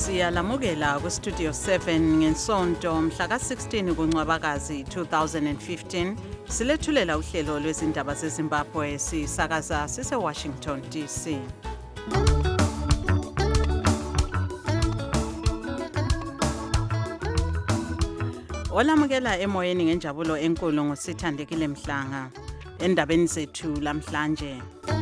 Siyalamukela ku Studio 7 ngensonto mhla ka-16 kuNcwabakazi 2015 silethulela uhlelo lwezindaba zeZimbabwe sisakaza sise-Washington DC. Olamukela emoyeni ngenjabulo enkulu ngusithandekile Mhlanga endabeni zethu lamhlanje.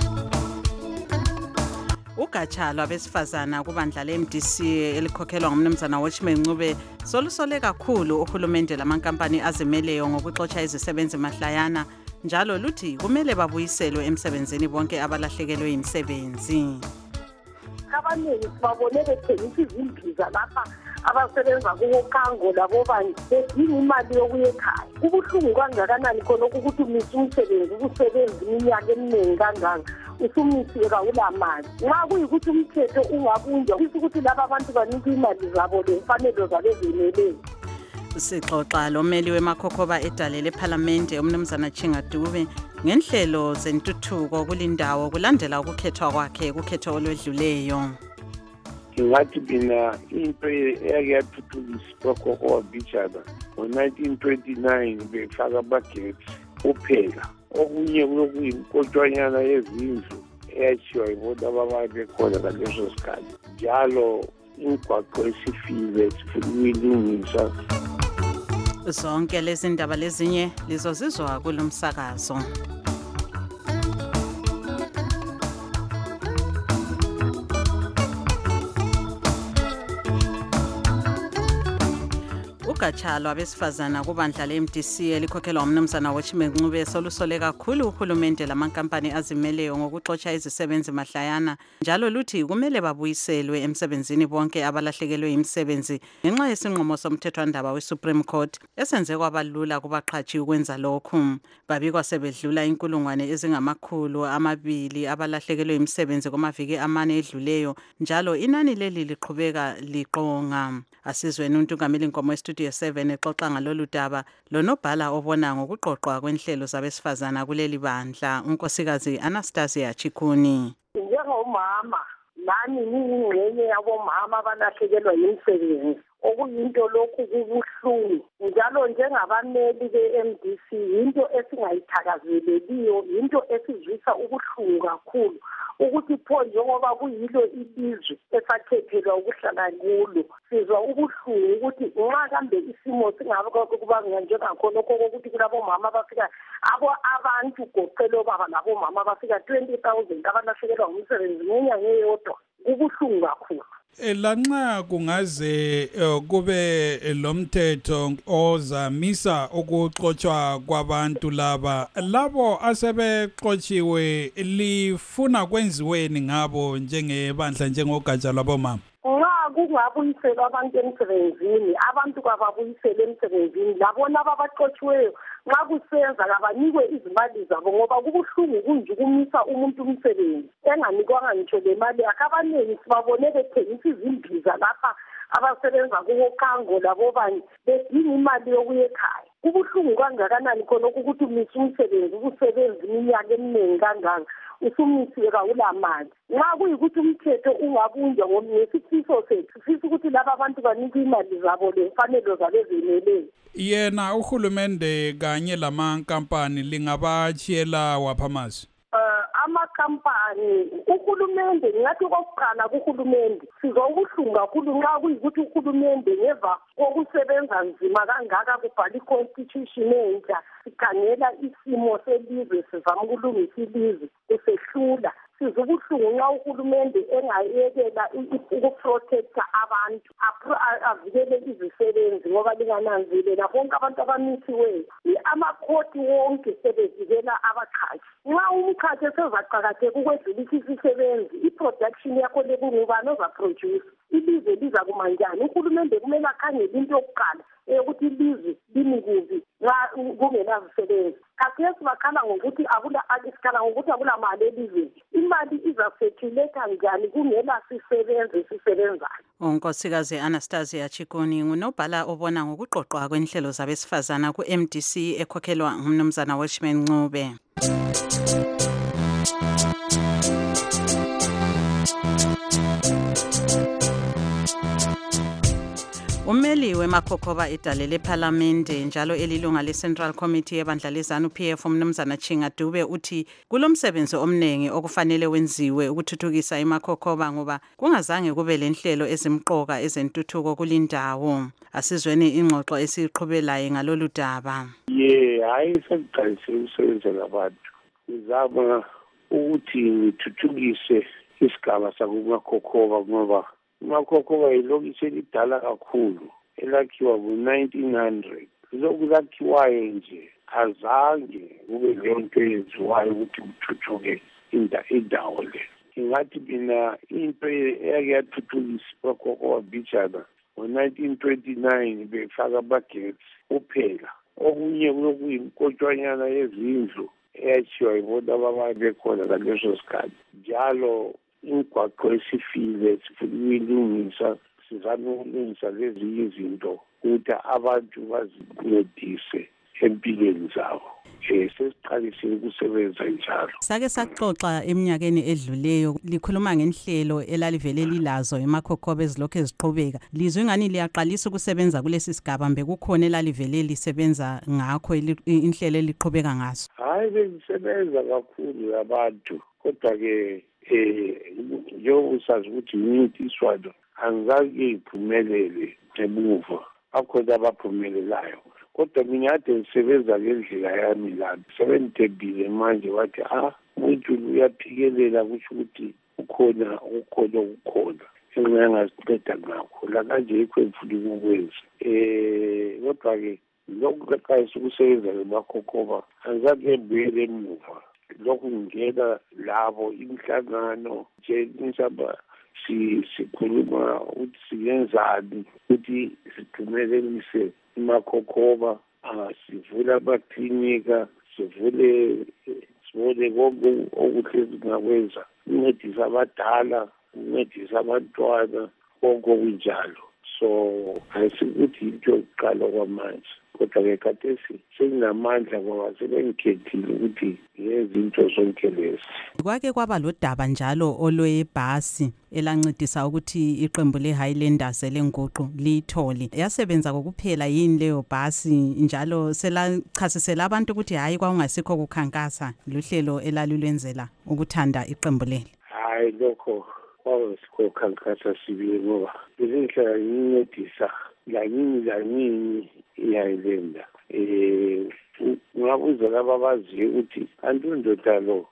Ugatsha lwabesifazana kubandla le-MDC elikhokhelwa ngumnumzana Watchman Ncube solusole kakhulu uhulumende lamankampani azimeleyo ngokuxotsha izisebenzi mahlayana njalo luthi kumele babuyiselwe emsebenzini bonke abalahlekelwe imisebenzi. Abaningi sibabone bethengisa izimbiza lapha abasebenza kuwokango labobani bedinga imali yokuya ekhaya. Kubuhlungu kangakanani khona ukuthi umisa umsebenzi ukusebenza iminyaka eminingi kangaka usumisiwe kawulamali. Nxa kuyikuthi umthetho ungabunjwa kusho ukuthi laba abantu banika imali zabo lemfanelo zabezimeleyo. Sixoxa lomeli wemakhokhoba edale lephalamende umnumzana Chingadube ngenhlelo zentuthuko kulindawo kulandela ukukhethwa kwakhe kukhetho olwedluleyo. Ngathi mina into eyake yathuthukisa ugogo wabichana ngo-1929 befaka amagetsi kuphela. Okunye kuyinkontshwanyana yezindlu eyakhiwa yibona ababaye bekhona ngaleso sikhathi. Njalo imigwaqo esifile sifuna ukuyilungisa. Zonke lezi ndaba lezinye lizozizwa kulo msakazo. Ugatsha lwabesifazana kubandla le-MDC elikhokhelwa ngumnumzana Watchman Ncube solusole kakhulu uhulumende lamankampani azimeleyo ngokuxotsha izisebenzi mahlayana njalo luthi kumele babuyiselwe emsebenzini bonke abalahlekelwe imisebenzi ngenxa yesinqumo somthethwandaba we-Supreme Court esenze kwabalula kubaqhatshi ukwenza lokhu. Babikwa sebedlula 200,000 abalahlekelwe imisebenzi kumaviki amane edluleyo njalo inani leli liqhubeka liqonga. Asizweni uNtungameli Nkomo Studio 7 exoxa ngalolu daba lonobhala obona ngokuqoqwa kwenhlelo zabesifazana kuleli bandla unkosikazi Anastasia Chikuni. Njengomama nami ngiyingxenye yabomama abalahlekelwa yimisebenzi okuyinto lokhu kubuhlungu njalo njengabameli be-MDC yinto esingayithakazeleliyo yinto esizwisa ubuhlungu kakhulu ukuthi pho njengoba kuyilo ilizwe esakhethelwa ukuhlala kulo sizwa ubuhlungu ukuthi nxa kambe isimo singakuba njengakhonokho kokuthi kulabomama abafika abantu goqela obaba labomama abafika 20,000 abalahlekelwa ngumsebenzi ngenyanga eyodwa kubuhlungu kakhulu. Lanxa kungaze kube lomthetho ozamisa ukuxotsha kwabantu labo asebexotshiwe lifuna kwenziweni ngabo njengebandla njengogatsha lwabomama. Kungabuyiselwa abantu emsebenzini abantu kababuyisele emsebenzini labona ababaxotshiweyo nxa kusenza kabanikwe izimali zabo ngoba kubuhlungu kunje ukumisa umuntu umsebenzi enganikwanga ngitsho le mali yakhe. Abaningi sibabone bethengisa izimbiza lapha abasebenza kuwokango labobani bedinga imali yokuya ekhaya. Kubuhlungu kangakanani khona ukuthi umisa umsebenzi ukusebenza iminyaka eminingi kangaka usumisiwe kawulamali. Nxa kuyikuthi umthetho ungabunjwa ngesifiso sethu sifisa ukuthi laba abantu banikwe imali zabo lemfanelo zabezimeleyo. Yena uhulumende kanye lamankampani lingabachiyela waphamazi. Amakampani uhulumende ngathi kokuqala kuhulumende sizwa ubuhlungu kakhulu nxa kuyikuthi uhulumende ngeva kokusebenza nzima kangaka kubhala i-constitution entsha sikhangela isimo selizwe sizama ukulungisa ilizwe kusehlula. Sizwa ubuhlungu nxa uhulumende engayekela ukuprotecta abantu avikele izisebenzi ngoba lingananzelela bonke abantu abamisiweyo amakhoti wonke sebevikela abaqhashi. Nxa umkhathi esezaqakatheka ukwedlulisa isisebenzi i-production yakho lekungubani ozaproduce ilizwe liza kumanjani. Uhulumende kumele akhangele into yokuqala ukuthi ilizwe limi kubi nxa kungenazisebenzi. Khathesi bakhala ngokuthi akula mali elizweni. Imali izasethuleka njani kungela sisebenzi esisebenzayo. Unkosikazi Anastasia Chikuni ngunobhala obona ngokuqoqwa kwenhlelo zabesifazana ku-MDC ekhokhelwa ngumnumzana Watchman Ncube. Ummeli weMakhokhoba idale lePhalamende njalo elilunga leCentral Committee yebandla leZANU PF umnumzana Chinga Dube uthi kulomsebenzi omnengi okufanele wenziwe ukuthuthukisa iMakhokhoba ngoba kungazange kube lenhlelo ezimqoka ezentuthuko kulindawo. Asizweni ingxoxo esiqhubelayo ngalolu daba. Hayi sekuqalise ukusebenza labantu. Uzama ukuthi ngithuthukise isigaba sakuMakhokhoba ngoba iMakhokhoba ilokishe lidala kakhulu elakhiwa ngo-1900. Lokhu lakhiwayo nje azange kube lento eyenziwayo ukuthi kuthuthuke indawo le. Ingathi mina into eyake yathuthukisa iMakhokhoba bijana ngo-1929 befaka amagetsi kuphela. Okunye kuyinkontshwanyana yezindlu eyakhiwa yibona ababali bekhona ngaleso sikhathi. Njalo imigwaqo esifile sifuna ukuyilungisa, sizame ukulungisa lezi izinto ukuthi abantu bazincedise empilweni zabo. Sesiqalisile ukusebenza njalo. Sake saxoxa eminyakeni edluleyo likhuluma ngenhlelo elalivele lilazo eMakhokhoba ezilokhu eziqhubeka. Lizwe ngani liyaqalisa ukusebenza kulesi sigaba mbe kukhona elalivele lisebenza ngakho inhlelo eliqhubeka ngaso. Hayi belisebenza kakhulu abantu kodwa-ke njengoba usazi ukuthi imincintiswano angizange iphumelele emuva. Bakhona abaphumelelayo. Kodwa mina kade ngisebenza ngendlela yami lami. Sebengithembile manje wathi umuntu uyaphikelela kusho ukuthi ukhona. Enxa engasiqeda ngakho. La kanje yikho engifuna ukukwenza. Kodwa-ke lokhu kaqalisa ukusebenza ngeMakhokhoba angizange ngibuyele emuva. Lokhu ngena labo imihlangano nje nisaba sikhuluma ukuthi siyenzani ukuthi siphumelelise iMakhokhoba, sivule amaklinika, sibone konke okuhle singakwenza, ukuncedisa abadala, ukuncedisa abantwana, konke okunjalo. So ayisikuthi into yokuqala kwamanje kodwa-ke khathesi senginamandla ngoba sebengikhethile ukuthi ngezinto zonke lezi. Kwake kwaba lodaba njalo olwebhasi elancedisa ukuthi iqembu leHighlanders elenguqu liyithole. Yasebenza kokuphela yini leyo bhasi njalo selachasisela abantu ukuthi hayi kwakungasikho kukhankasa luhlelo elalulwenzela ukuthanda iqembu leli? Hayi lokho kwakungasikho kukhankasa sibili ngoba bezihlala ngincedisa lanini iHighlander. Ngabuza laba abaziyo ukuthi kanti undoda lo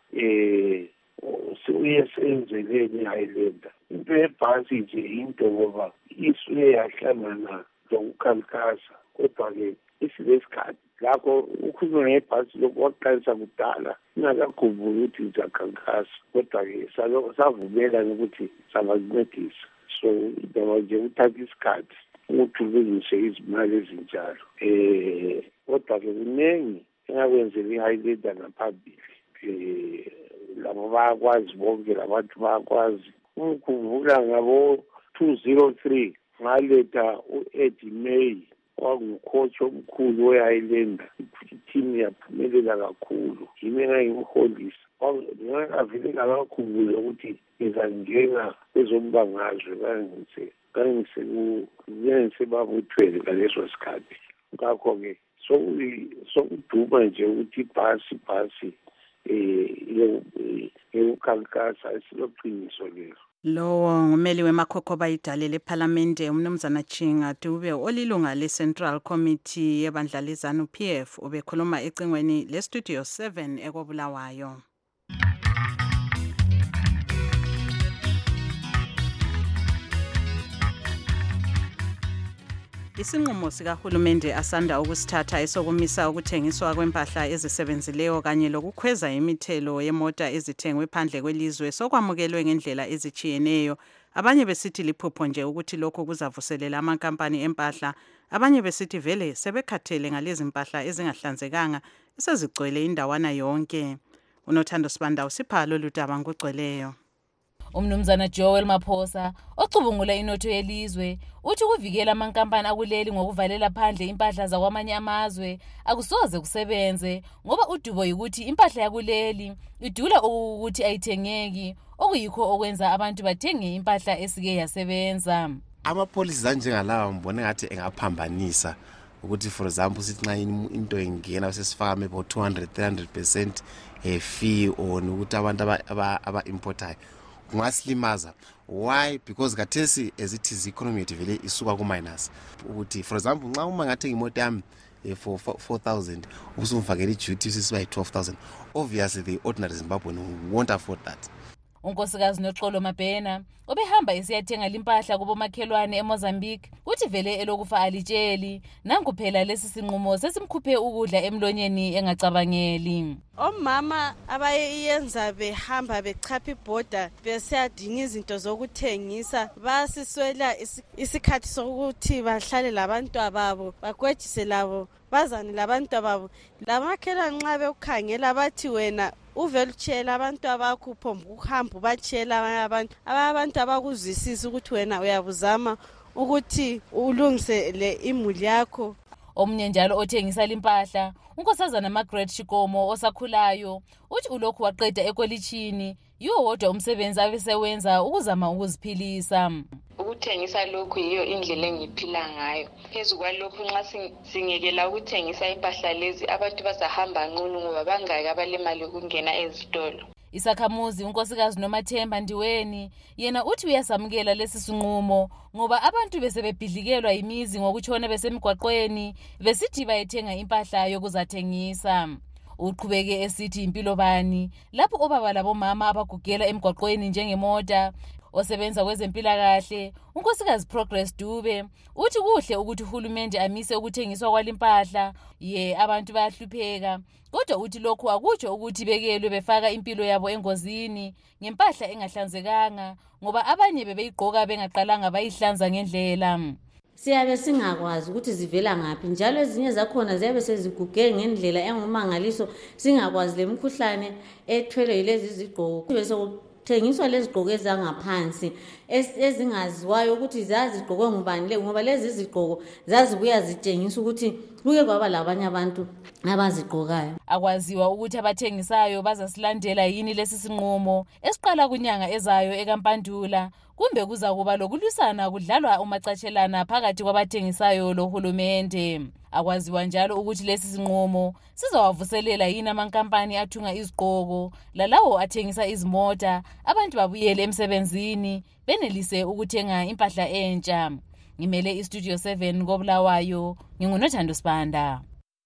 uyesenzeleni iHighlander. Into yebhasi nje into ngoba isuke yahlangana lokukhankasa kodwa-ke isilesikhathi lakho ukhuluma ngebhasi lokhu waqalisa kudala ingakakhumbuli ukuthi izakhankasa kodwa-ke savumela ukuthi sangazincedisa. So indaba nje uthatha isikhathi ukuthi ulungise izimali ezinjalo. Kodwa-ke kuningi engakwenzela iHighlander ngaphambili. Labo bayakwazi bonke labantu bayakwazi. Ukukhumbula ngabo-203 ngaletha u-Eddie May wangukhochi omkhulu we-Highlander. Ithimu yaphumelela kakhulu. Yimi engangimholisa. Ngingavele ngakakhumbula ukuthi ngizangena kwezombangazwe ngangisebabuthweni ngaleso sikhathi. Ngakho-ke sokuduma nje ukuthi ibhasi yokukhankasa isiloqiniso lelo. Lowo ngumeli weMakhokhoba idale lePhalamende umnumzana Chinga Dube olilunga leCentral Committee yebandla leZANU PF ubekhuluma ecingweni leStudio 7 ekobulawayo. Isinqumo sikahulumende asanda ukusithatha esokumisa ukuthengiswa kwempahla ezisebenzileyo kanye lokukhweza imithelo yemota ezithengwe phandle kwelizwe sokwamukelwe ngendlela ezichiyeneyo. Abanye besithi liphupho nje ukuthi lokho kuzavuselela amankampani empahla, abanye besithi vele sebekhathele ngalezi impahla ezingahlanzekanga esezigcwele indawana yonke. Unothando Sibanda usipha lolu daba ngogcweleyo. Umnumzana Joel Maphosa ocubungula inotho yelizwe uthi ukuvikela amankampani akuleli ngokuvalela phandle impahla zakwamanye amazwe akusoze kusebenze ngoba udubo ukuthi impahla yakuleli idula ukuthi ayithengeki okuyikho okwenza abantu bathenge impahla esike yasebenza. Ama-policies anjengalawa ngibone ngathi engaphambanisa ukuthi for example sithi nxa into ingena sesifaka maybe 200-300% fee on ukuthi abantu aba-importayo kungasilimaza. Why? Because kathesi as it is economy yethu vele isuka ku-minus ukuthi for example nxa uma ngathenga imoto yami for 4,000 usumfakela i-duty sisiba yi-12,000, obviously the ordinary Zimbabwean won't afford that. Unkosikazi Noxolo Mabhena obehamba esiyathenga limpahla kubomakhelwane eMozambique uthi vele elokufa alitsheli nanku phela lesi sinqumo sesimkhuphe ukudla emlonyeni engacabangeli. Omama abayenza behamba bechapha ibhoda besiyadinga izinto zokuthengisa basiswela isikhathi sokuthi bahlale labantu ababo bagwejise labo bazane labantu ababo. Lamakhelwane nxa bekukhangela bathi wena uvele utshela abantu abakho phombe ukuhamba ubatshela abantu abakuzwisisa ukuthi wena uyabuzama ukuthi ulungisele imuli yakho. Omunye njalo othengisa limpahla unkosazana Margaret Shikomo osakhulayo uthi ulokhu waqeda ekolitshini yiwo wodwa umsebenzi abesewenza ukuzama ukuziphilisa. Ukuthengisa lokhu yiyo indlela engiphila ngayo. Phezu kwalokho nxa singekela ukuthengisa impahla lezi abantu bazahamba nqunu ngoba bangaki abalemali ukungena ezitolo. Isakhamuzi unkosikazi Nomathemba Ndiweni yena uthi uyasamukela lesi sinqumo ngoba abantu besebebhidlikelwa imizi ngokutshona besemigwaqweni besithi bayethenga impahla yokuzathengisa. Uqhubeke esithi impilo bani lapho obaba labomama abagugela emigwaqweni njengemota. Osebenza kwezempilakahle unkosikazi Progress Dube uthi kuhle ukuthi uhulumende amise ukuthengiswa kwalimpahla abantu bayahlupheka kodwa uthi lokhu akutsho ukuthi bekelwe befaka impilo yabo engozini ngempahla engahlanzekanga ngoba abanye bebeyigqoka bengaqalanga bayihlanza ngendlela. Siyabe singakwazi ukuthi zivela ngapi njalo ezinye zakhona ziyabe seziguge ngendlela engumangaliso singakwazi lemkhuhlane ethwele yilezi zigqoko bese thengiswa lezi zigqoko ezangaphansi ezingaziwayo ukuthi zazigqokwe ngubani ngoba lezi zigqoko zazibuya zitshengisa ukuthi kuke kwaba labanye abantu abazigqokayo. Akwaziwa ukuthi abathengisayo bazasilandela yini lesi sinqumo esiqala kunyanga ezayo ekaMpandula kumbe kuza kuba lokulwisana kudlalwa umacatshelana phakathi kwabathengisayo lohulumende. Akwaziwa njalo ukuthi lesi sinqumo sizawavuselela yini amankampani athunga izigqoko lalawo athengisa izimota abantu babuyele emsebenzini benelise ukuthenga impahla entsha. Ngimele iStudio 7 koBulawayo nginguNothando Sibanda.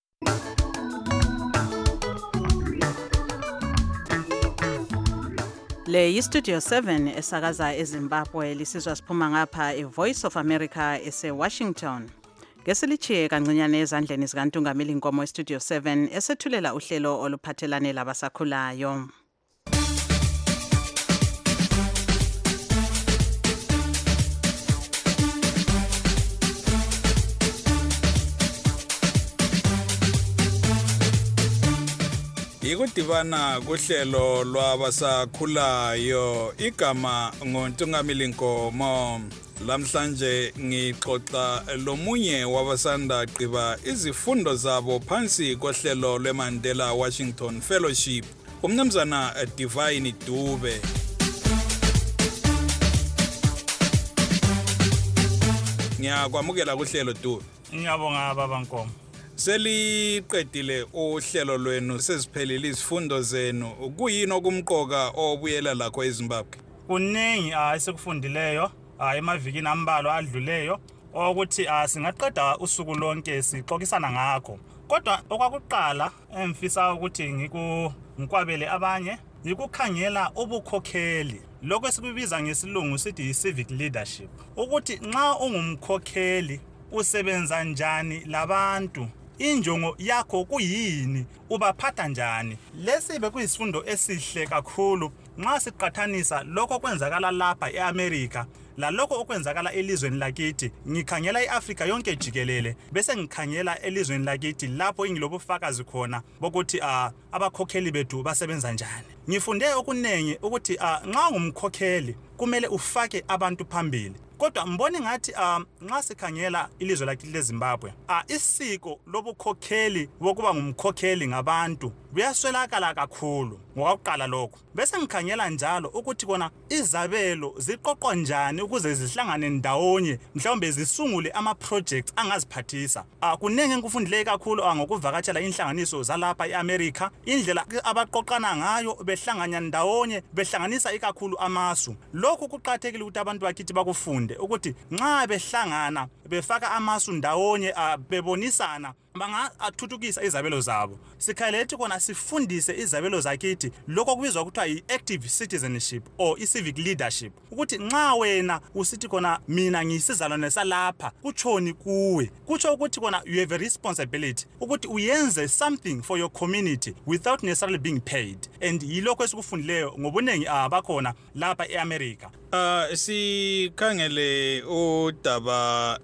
Le yiStudio 7 esakaza eZimbabwe lisizwa siphuma ngapha eVoice of America eseWashington. Ngesilichiye kancinyane ezandleni zikaNtungameli Nkomo eStudio 7 esethulela uhlelo oluphathelane labasakhulayo. Ikudibana kuhlelo lwabasakhulayo igama ngoNtungameli Nkomo. Lamhlanje ngixoxa lomunye wabasanda gqiba izifundo zabo phansi kohlelo lweMandela Washington Fellowship, umnumzana Divine Dube. Ngiyakwamukela kuhlelo Dube. Ngiyabonga baba Nkomo. Seliqedile uhlelo lwenu seziphelile izifundo zenu, kuyini okumqoka obuyela lakho eZimbabwe? Kuningi esikufundileyo emavikini ambalwa adluleyo ukuthi singaqeda usuku lonke sixoxisana ngakho. Kodwa okwakuqala emfisa ukuthi ngikwabele abanye yikukhangela ubukhokheli. Lokho esikubiza ngesilungu sithi civic leadership. Ukuthi nxa ungumkhokheli usebenza njani labantu, injongo yakho kuyini, ubaphatha njani. Lesi bekuyisifundo esihle kakhulu nxa siqathanisa lokho kwenzakala lapha eAmerica lalokho okwenzakala elizweni lakithi. Ngikhangela iAfrica yonke jikelele bese ngikhangela elizweni lakithi lapho ingilobufakazi khona bokuthi abakhokheli bethu basebenza njani. Ngifunde okunengi ukuthi nxa ungumkhokheli kumele ufake abantu phambili. Kodwa mboni ngathi nxa sikhangela ilizwe lakithi leZimbabwe isiko lobukhokheli bokuba ngumkhokheli ngabantu buyaswelakala kakhulu ngokuqala lokho. Bese ngikhangela njalo ukuthi kona izabelo ziqoqwa njani ukuze zihlangane ndawonye mhlawumbe zisungule ama projects angaziphathisa. Kunenge ngikufundile kakhulu ngokuvakatshela inhlanganiso zalapha eAmerica, indlela abaqoqana ngayo behlanganya ndawonye behlanganisa ikakhulu amasu. Lokho kuqhathekile ukuthi abantu bakithi bakufunde ukuthi nxa behlangana befaka amasu ndawonye bebonisana bangathuthukisa izabelo zabo. Sikhalethi kona sifundise izabelo zakithi lokho kubizwa kuthiwa i-active citizenship or i-civic leadership, ukuthi nxa wena usithi kona mina ngiyisizalwane salapha kutshoni kuwe, kutsho ukuthi kona you have a responsibility ukuthi uyenze something for your community without necessarily being paid. And yilokho esikufundileyo ngobunengi bakhona lapha eAmerica. Sikhangele udaba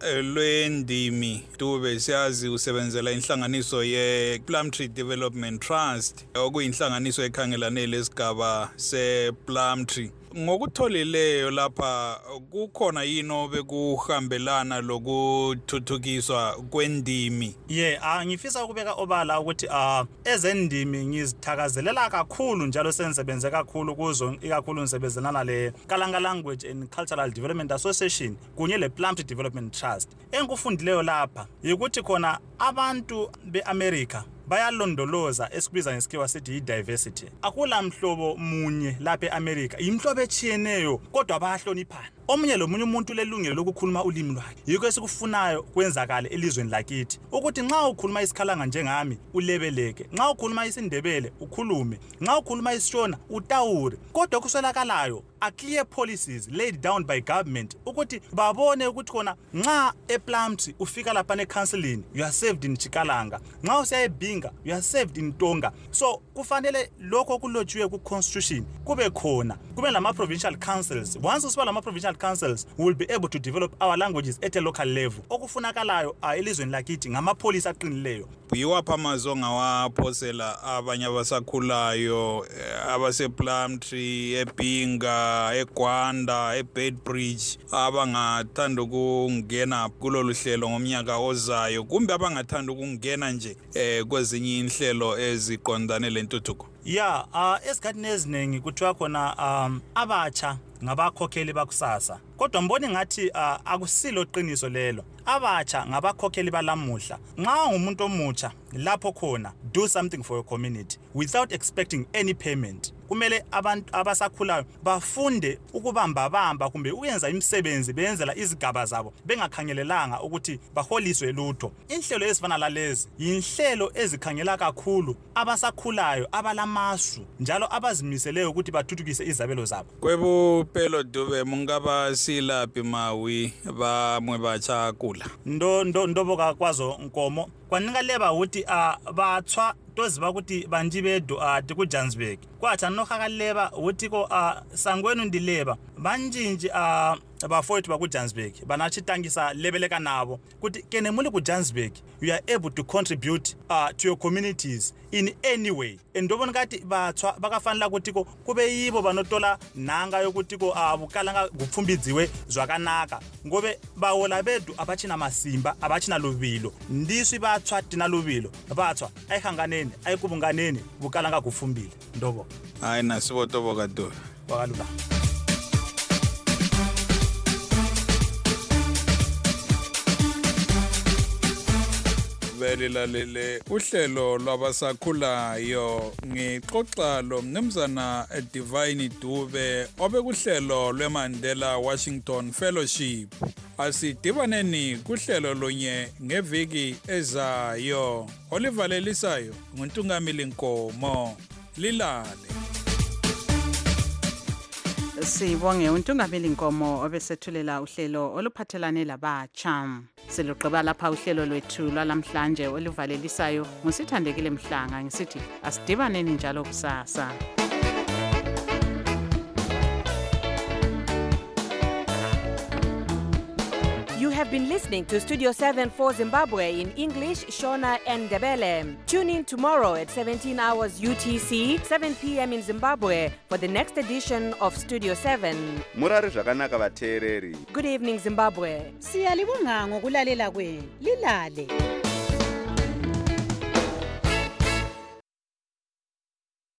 lwendimi Dube, siyazi usebenzela inhlanganiso ye Plumtree Development Trust okuyinhlanganiso ekhangelane lesigaba se Plumtree. Ngokutholileyo lapha kukhona yini bekuhambelana lokuthuthukiswa kwendimi? Ngifisa ukubeka obala ukuthi ezendimi ngizithakazelela kakhulu njalo sengisebenze kakhulu kuzo, ikakhulu ngisebenzelana le Kalanga Language and Cultural Development Association kunye le Plumtree Development Trust. Engikufundileyo lapha ukuthi khona abantu beAmerica bayalondoloza esikubiza ngesikhiwa sithi i-diversity. Akula mhlobo munye lapha eAmerica, imhlobo etshiyeneyo kodwa bayahloniphana. Omunye lomunye umuntu lelungelo lokukhuluma ulimi lwakhe. Yikho esikufunayo kwenzakale elizweni lakithi ukuthi nxa ukhuluma isikhalanga njengami ulebeleke, nxa ukhuluma isindebele ukhulume, nxa ukhuluma isishona utawure. Kodwa kuswelakalayo clear policies laid down by government ukuthi babone ukuthi khona nxa ePlumtree ufika lapha necounseling you are saved in Chikalanga, nxa usiya eBinga you are saved in Tonga. So kufanele lokho kulotshiwe ku constitution kube khona, kube lama provincial councils. Once usiba lama provincial councils, we will be able to develop our languages at a local level. Okufunakalayo elizweni lakithi ngamapolisa aqinileyo. Yiwapha amazonga waphosela abanye abasakhulayo abase Plumtree, eBinga, eGwanda, eBedbridge abangathanda ukungena kulolu hlelo ngomnyaka ozayo kumbe abangathanda ukungena nje kwezinye inhlelo eziqondane lentuthuko? Esikhathini eziningi kuthiwa khona abatsha ngabakhokheli bakusasa, kodwa mbone ngathi akusilo qiniso lelo. Abatsha ngabakhokheli balamuhla. Nxa umuntu omutsha lapho khona, do something for your community without expecting any payment. Kumele abantu abasakhulayo bafunde ukubamba kumbe uyenza imisebenzi beyenzela izigaba zabo bengakhangelelanga ukuthi baholiswe lutho. Inhlelo ezifana lalezi yinhlelo ezikhangela kakhulu abasakhulayo abalamasu njalo abazimiseleyo ukuthi bathuthukise izabelo zabo. Kwebupelo Dube mungaba silaphi mawi bamwe batsha kula? Ndoboka kwazo Nkomo kwanika leba ukuthi bathwa toziba ukuthi banjibedo ku Johannesburg kwathi nohakaleba ukuthi ko sangwenu ndileba banjinji abafowethu baku Johannesburg banachitangisa lebeleka nabo kuti kene muli ku Johannesburg you are able to contribute to your communities in any way. Endobona ngathi bathwa bakafanele ukuthi ko kube yibo banotola nanga yokuthi ko bukalanga kupfumbidziwe zwakanaka ngobe bawola bedu abachina masimba abachina lubilo ndiswi bathwa tina lubilo bathwa ayihanganeni ayikubunganeni bukalanga kufumbile ndobo. Hayi nasibotoboka Dube wakalula. Belilalele uhlelo lwabasakhulayo ngixoxa lo mnumzana Divine Dube obekuhlelo lweMandela Washington Fellowship. Asidibaneni kuhlelo lonye ngeviki ezayo. Olivalelisayo nguNtungamili Nkomo. Lilale. Sibonge uNtungamili Nkomo obesethulela uhlelo oluphathelane labatsha. Siluqeba lapha uhlelo lwethu lwalamhlanje oluvalelisayo ngusithandekile Mhlanga ngisithi asidibaneni njalo kusasa. You have been listening to Studio 7 for Zimbabwe in English, Shona and Ndebele. Tune in tomorrow at 17 hours UTC, 7 p.m. in Zimbabwe for the next edition of Studio 7. Murari zvakanaka vateereri. Good evening, Zimbabwe. Siyalibonga ngokulalela kwenu. Lilale.